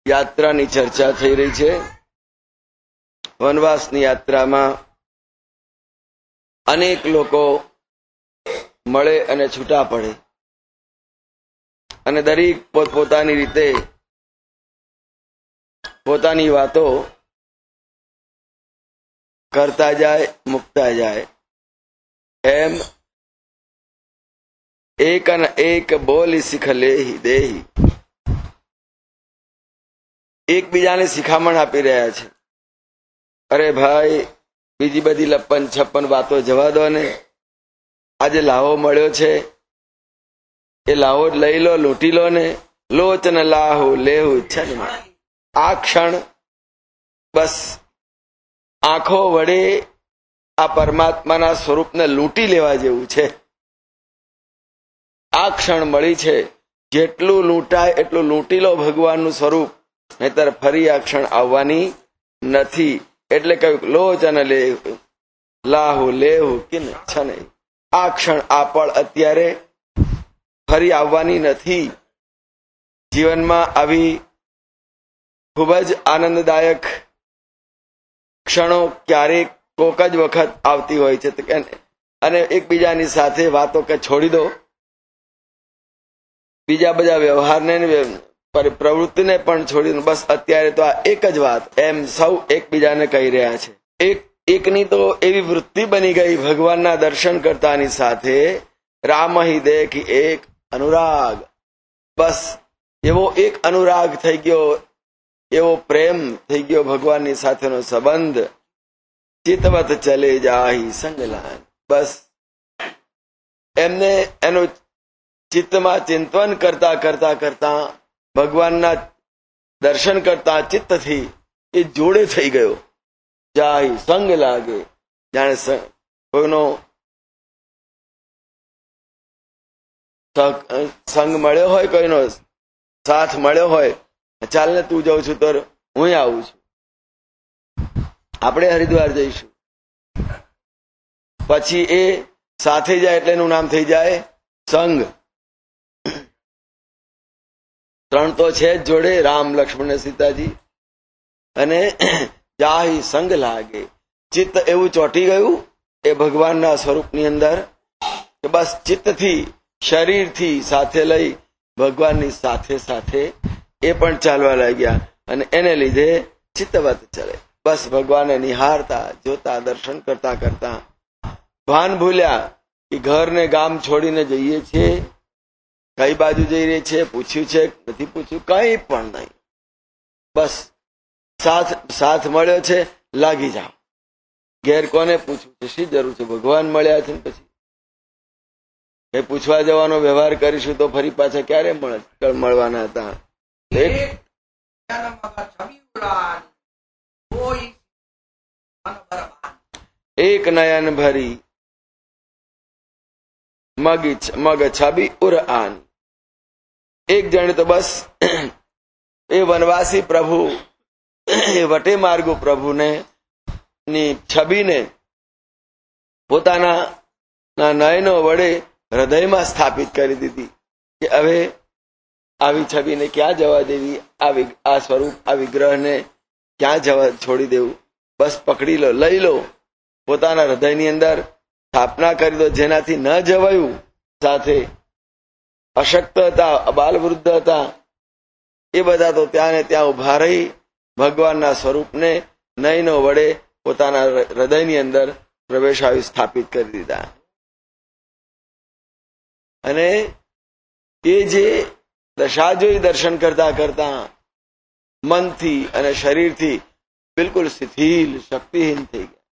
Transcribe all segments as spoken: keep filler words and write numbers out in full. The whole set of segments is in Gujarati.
યાત્રાની ચર્ચા થઈ રહી છે. વનવાસની યાત્રામાં અનેક લોકો મળે અને છૂટા પડે અને દરેક પોતપોતાની રીતે પોતાની વાતો કરતા જાય, મૂકતા જાય. એમ એક અને એક બોલી શીખ લેહી દેહી, એકબીજાને શિખામણ આપી રહ્યા છે. અરે ભાઈ, બીજી બધી લપ્પન છપ્પન વાતો જવા દો ને. આજે લાહો મળ્યો છે, એ લાહો લઈ લો, લૂંટી લો ને. લોચન લાહો લેહુ છન, આ ક્ષણ બસ આંખો વડે આ પરમાત્માના સ્વરૂપને લૂંટી લેવા જેવું છે. આ ક્ષણ મળી છે, જેટલું લૂંટાય એટલું લૂંટી લો ભગવાનનું સ્વરૂપ, નહીતર ફરી આ ક્ષણ આવવાની નથી. એટલે કહ્યું લોચન લેહુ લાહુ લેહુ કિન છને, આ ક્ષણ આ પળ અત્યારે ફરી આવવાની નથી. જીવનમાં આવી ખૂબ જ આનંદદાયક ક્ષણો ક્યારેક કોક જ વખત આવતી હોય છે, અને એકબીજાની સાથે વાતો કે છોડી દો, બીજા બધા વ્યવહારને પ્રવૃત્તિને પણ છોડીને બસ અત્યારે તો આ એક જ વાત, એમ સૌ એકબીજાને કહી રહ્યા છે. એક એકની તો એવી વૃત્તિ બની ગઈ ભગવાનના દર્શન કરતાની સાથે, રામ હિ દેખી એક અનુરાગ. બસ એવો એક અનુરાગ થઈ ગયો, એવો પ્રેમ થઈ ગયો ભગવાનની સાથેનો સંબંધ. ચિતવત ચલે જાહી સંગલાન, બસ એમને એનું ચિત્તમાં ચિંતન કરતા કરતા કરતા ભગવાનના દર્શન કરતા ચિત્તથી એ જોડે થઈ ગયો. જાહી સંગ લાગે, જાણે કોઈનો સંગ મળ્યો હોય, કોઈનો સાથ મળ્યો હોય. ચાલ ને તું જાઉં છું તો હું આવું છું, આપણે હરિદ્વાર જઈશું. પછી એ સાથે જાય એટલે એનું નામ થઈ જાય સંગ. ત્રણ તો છે જ જોડે, રામ લક્ષ્મણ ને સીતાજી. અને જાહી સંગ લાગે, ચિત્ત એવું ચોંટી ગયું એ ભગવાનના સ્વરૂપની અંદર કે બસ ચિત્તથી શરીરથી સાથે લઈ ભગવાનની સાથે સાથે એ પણ ચાલવા લાગ્યા. અને એને લીધે ચિત્તવત ચલે, બસ ભગવાનને નિહારતા જોતા દર્શન કરતા કરતા ભાન ભૂલ્યા કે ઘર ને ગામ છોડીને જઈએ છીએ, કઈ બાજુ જઈ રહી છે, પૂછ્યું છે નથી પૂછ્યું, કઈ પણ નહીં. બસ સાથ સાથ મળ્યો છે, લાગી જાઓ. ઘેર કોને પૂછવું છે, શી જરૂર છે? ભગવાન મળ્યા છે ને પછી એ પૂછવા જવાનો વ્યવહાર કરીશું તો ફરી પાછા ક્યારે મળવાના હતા? એક નયન ભરી મગ મગ છબી ઉર આન. એક જણે તો બસ એ વનવાસી પ્રભુ, એ વટે માર્ગુ પ્રભુને ની છબીને પોતાના નયનો વડે હૃદયમાં સ્થાપિત કરી દીધી કે હવે આવી છબીને ક્યાં જવા દેવી, આવી આ સ્વરૂપ આ વિગ્રહને ક્યાં જવા છોડી દેવું? બસ પકડી લો, લઈ લો, પોતાના હૃદયની અંદર સ્થાપના કરી દો. જેનાથી ન જવાયું, સાથે અશક્ત હતા, અબાલ વૃદ્ધ હતા, એ બધા તો ત્યાં ને ત્યાં ઉભા રહી ભગવાનના સ્વરૂપને નયનો વડે પોતાના હૃદયની અંદર પ્રવેશાવી સ્થાપિત કરી દીધા. અને એ જે દશા જોઈ દર્શન કરતા કરતા મનથી અને શરીરથી બિલકુલ શિથિલ શક્તિહીન થઈ ગયા.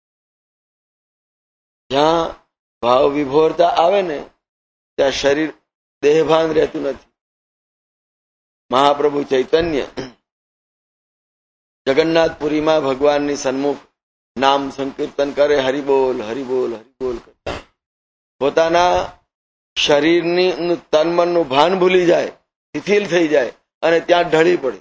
જ્યાં ભાવ વિભોરતા આવે ને ત્યાં શરીર દેહભાન રહેતું નથી. મહાપ્રભુ ચૈતન્ય જગન્નાથપુરીમાં ભગવાનની સન્મુખ નામ સંકીર્તન કરે, હરિબોલ હરિબોલ હરિબોલ કરતા પોતાના શરીરની તન મનનું ભાન ભૂલી જાય, શિથિલ થઈ જાય અને ત્યાં ઢળી પડે.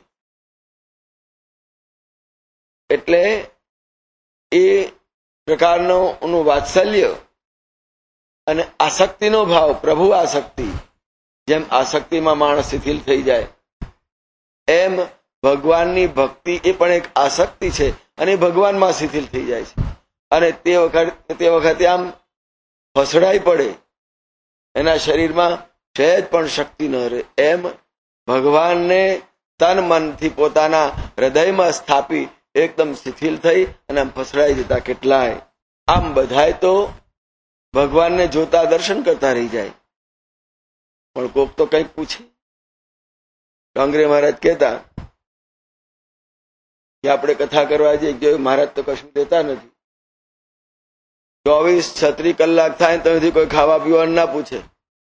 એટલે એ પ્રકારનો નું વાત્સલ્ય અને આસક્તિનો ભાવ, પ્રભુ આસક્તિ, જેમ આસક્તિમાં માણસ શિથિલ થઈ જાય એમ ભગવાનની ભક્તિ એ પણ એક આસક્તિ છે અને ભગવાનમાં શિથિલ થઈ જાય છે અને તે વખતે તે વખતે આમ ફસડાઈ પડે, એના શરીરમાં સહેજ પણ શક્તિ ન રહે. એમ ભગવાનને તન મનથી પોતાના હૃદયમાં સ્થાપી એકદમ શિથિલ થઈ અને આમ ફસડાઈ જતા કેટલાય. આમ બધાય તો ભગવાનને જોતા દર્શન કરતા રહી જાય, પણ કોક તો કંઈક પૂછે. ડાંગરે મહારાજ કહેતા કે આપણે કથા કરવા જઈએ, જોયું મહારાજ તો કશું દેતા નથી. ચોવીસ છત્રીસ કલાક થાય તો કોઈ ખાવા પીવાનું ના પૂછે.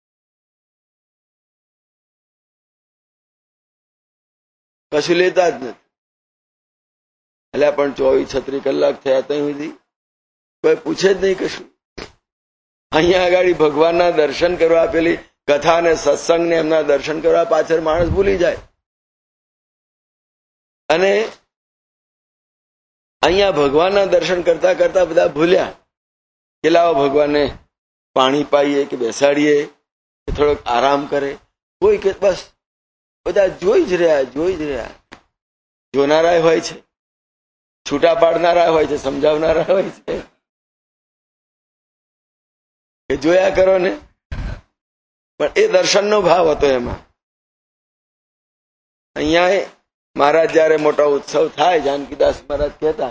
કશું લેતા જ નથી. એટલે પણ ચોવીસ છત્રીસ કલાક થયા ત્યાં સુધી કોઈ પૂછે જ નહીં કશું. અહીંયા આગળ ભગવાનના દર્શન કરવા, પેલી કથા ને સત્સંગ ને એમના દર્શન કરવા પાછળ માણસ ભૂલી જાય. અને અહીંયા ભગવાનના દર્શન કરતા કરતા બધા ભૂલ્યા કે લાવો ભગવાનને પાણી પાઈએ કે બેસાડીએ કે થોડોક આરામ કરે. કોઈ કે બસ બધા જોઈ જ રહ્યા જોઈ જ રહ્યા. જોનારા હોય છે, છૂટા પાડનારા હોય છે, સમજાવનારા હોય છે કે જોયા કરો ને. પણ એ દર્શનનો ભાવ હતો એમાં. અહીંયા મહારાજ જયારે મોટો ઉત્સવ થાય, જાનકીદાસ મહારાજ કહેતા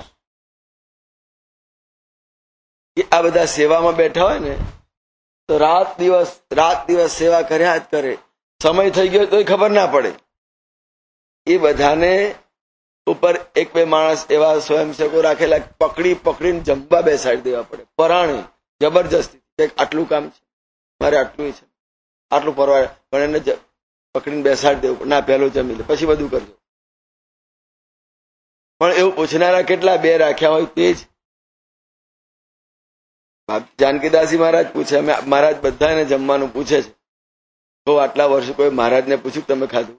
કે આ બધા સેવામાં બેઠા હોય ને તો રાત દિવસ રાત દિવસ સેવા કર્યા જ કરે. સમય થઈ ગયો તો ખબર ના પડે. એ બધાને ઉપર એક બે માણસ એવા સ્વયંસેવકો રાખેલા, પકડી પકડીને જમવા બેસાડી દેવા પડે, પરાણે જબરજસ્તી. આટલું કામ છે મારે, આટલું છે, આટલું પરવાડે, પણ એને પકડીને બેસાડી દેવું. ના, પહેલું જમી લે પછી બધું કરજો. પણ એવું પૂછનારા કેટલા? બે રાખ્યા હોય તે જ. જાનકીદાસજી મહારાજ પૂછે, અમે મહારાજ બધાને જમવાનું પૂછે છે. તો આટલા વર્ષો કોઈ મહારાજને પૂછ્યું તમે ખાધું?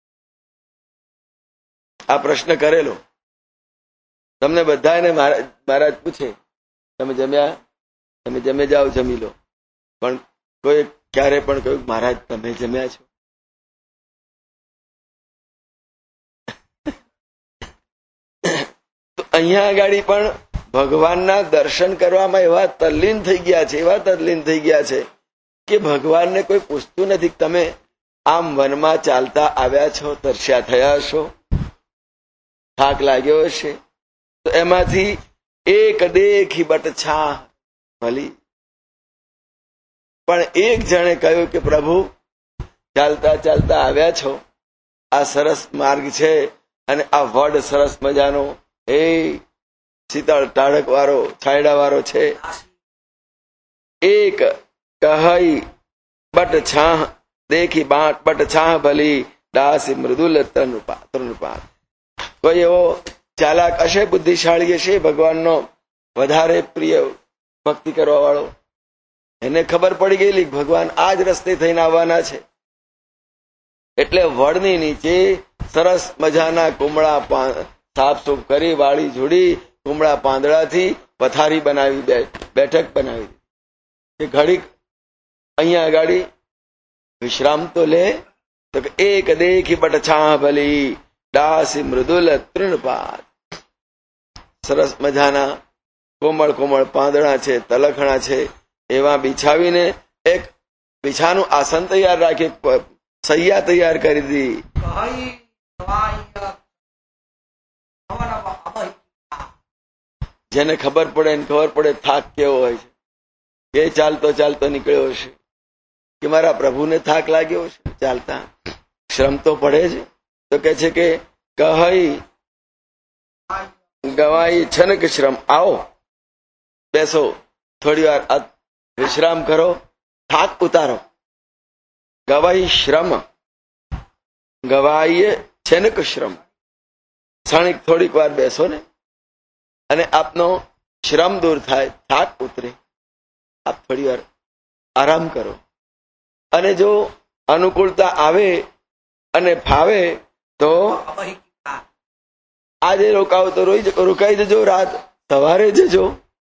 આ પ્રશ્ન કરેલો. તમને બધાને મહારાજ પૂછે તમે જમ્યા? તમે જમે જાઓ, જમી લો. પણ કોઈ ક્યારે પણ કહ્યું મહારાજ તમે જમ્યા છો? તો અહીંયા આગળ પણ ભગવાનના દર્શન કરવામાં એવા તલ્લીન થઈ ગયા છે, એવા તલ્લીન થઈ ગયા છે કે ભગવાનને કોઈ પૂછતું નથી. તમે આમ વનમાં ચાલતા આવ્યા છો, તરસ્યા થયા છો, થાક લાગ્યો હશે, તો એમાંથી એક દેખી બટ છા ભલી. પણ એક જણે કહ્યું કે પ્રભુ ચાલતા ચાલતા આવ્યા છો, આ સરસ માર્ગ છે અને આ વડ સરસ મજાનો એ શીતળ ટાઢક વાળો છાયડા વાળો છે. એક કહી બટ છાહ દેખી બાટ બટ છાહ ભલી દાસી મૃદુલ તૃણપાત. કોઈ એવો ચાલાક હશે, બુદ્ધિશાળી હશે, ભગવાનનો વધારે પ્રિય ભક્તિ કરવા વાળો, એને ખબર પડી ગયેલી ભગવાન આ જ રસ્તે થઈને આવવાના છે. એટલે વડની નીચે સરસ મજાના કુમળા સાફસૂફ કરી વાળી જોડી કુમળા પાંદડાથી પથારી બનાવી, બેઠક બનાવી કે ઘડીક અહીંયા આગળ વિશ્રામ તો લે. તો એક દેખી બટ છા ભલી દાસી મૃદુલ તૃણપાત. સરસ મજાના કોમળ કોમળ પાંદડા છે, તલખણા છે, એવા બિછાવીને એક બિછાનું આસન તૈયાર રાખી, સૈયા તૈયાર કરી દી. જેને ખબર પડે ને ખબર પડે થાક કેવો હોય છે, એ ચાલતો ચાલતો નીકળ્યો હશે કે મારા પ્રભુને થાક લાગ્યો છે ચાલતા, શ્રમ તો પડે છે. તો કે છે કે કહી ગવાઈ છનક શ્રમ, આવો બેસો, થોડી વાર વિશ્રામ કરો, થાક ઉતારો. ગવાઈ શ્રમ, ગવાઈ છનક શ્રમ, ક્ષણિક થોડીક વાર બેસો ને અને આપનો શ્રમ દૂર થાય, થાક ઉતરે, આપ થોડી વાર આરામ કરો. અને જો અનુકૂળતા આવે અને ફાવે તો આજે રોકાવો તો રોકાઈ જજો, રાત સવારે જજો.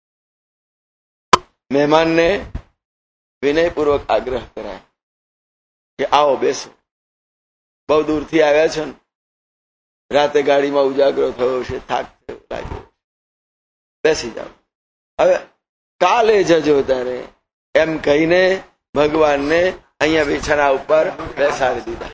મહેમાનને વિનયપૂર્વક આગ્રહ કરાય કે આવો બેસો, બહુ દૂરથી આવ્યા છો ને, રાતે ગાડીમાં ઉજાગરો થયો છે, થાક થયો લાગ્યો, બેસી જાઓ, હવે કાલે જજો તારે, એમ કહીને ભગવાનને અહીંયા બિછાના ઉપર બેસાડી દીધા.